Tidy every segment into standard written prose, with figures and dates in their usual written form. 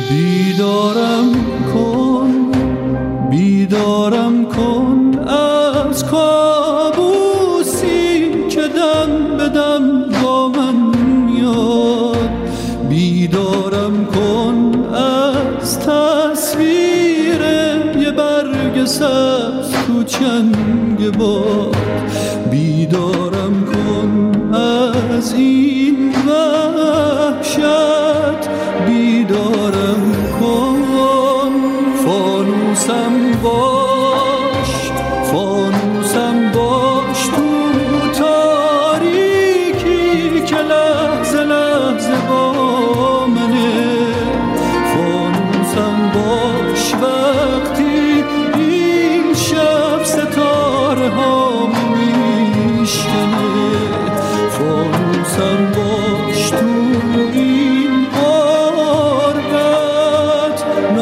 بیدارم کن، بیدارم کن از کابوسی که دم به دم با من میاد. بیدارم کن از تصویر یه برگ سبز تو چنگ باد. بیدارم کن از این وحشت، بیدارم کن. فانوسم باش، فانوسم باش تو تاریکی که لحظه لحظه با منه. فانوسم باش وقتی این شب ستاره ها میشکنه. فانوسم باش تو این غربت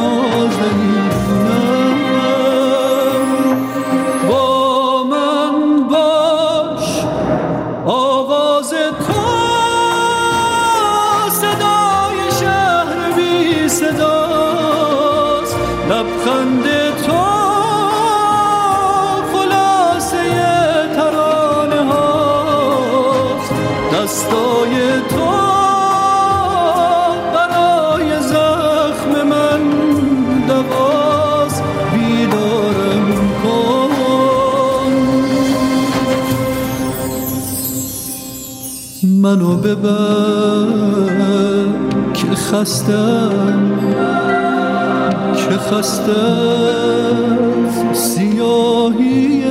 نازنینم. با من باش، آواز تو صدای شهر بی صداست. لبخند تو خلاصه ترانه هاست. دستای تو برای زخم من دواست. بیدارم کن، منو ببر که خستم، که خسته سیاهیم.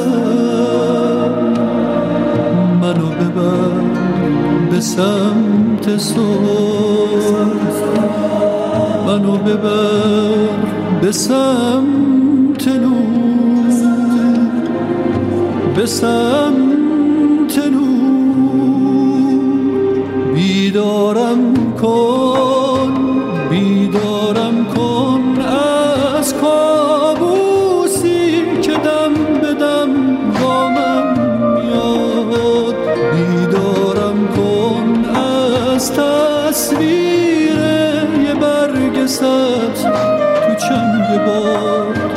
منو ببر به سمت صبح، منو ببر به سمت نور، به سمت نور. بیدارم کن، بیدارم کن از کابوسی که دم به دم با من میاد. بیدارم کن از تصویر یه برگ سبز تو چنگ باد.